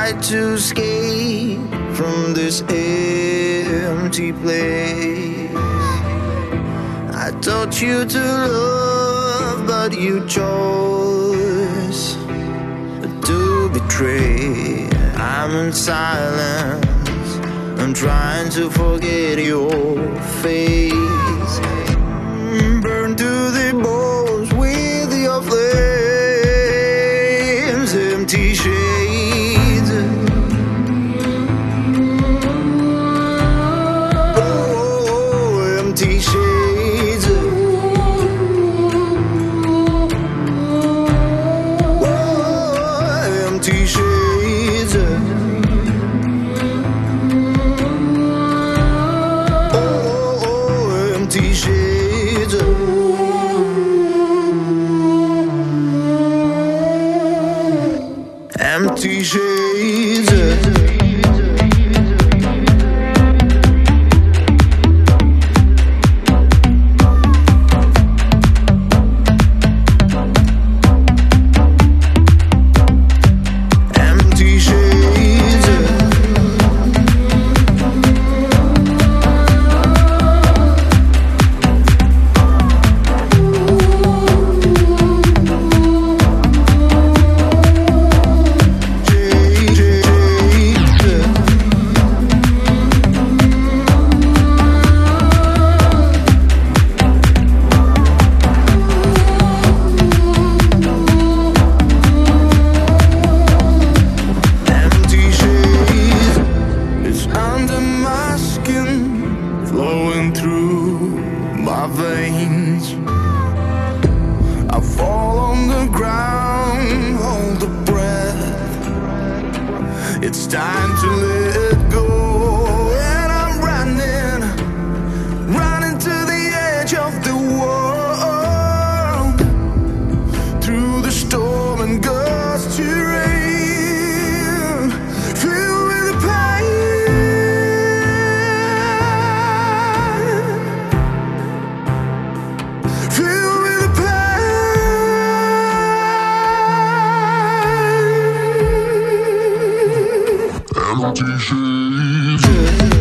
tried to escape from this empty place. I taught you to love, but you chose to betray. I'm in silence, I'm trying to forget your face. Burn to the bones with your flames, empty shades. Oh, empty shades. Oh, empty shades. Oh, empty shades. Empty shades. Empty shades. Flowing through my veins, I fall on the ground, hold the breath. It's time to let go, and I'm running to the edge of the world, through the storm and gusty rain, filled with the pain. Empty shades.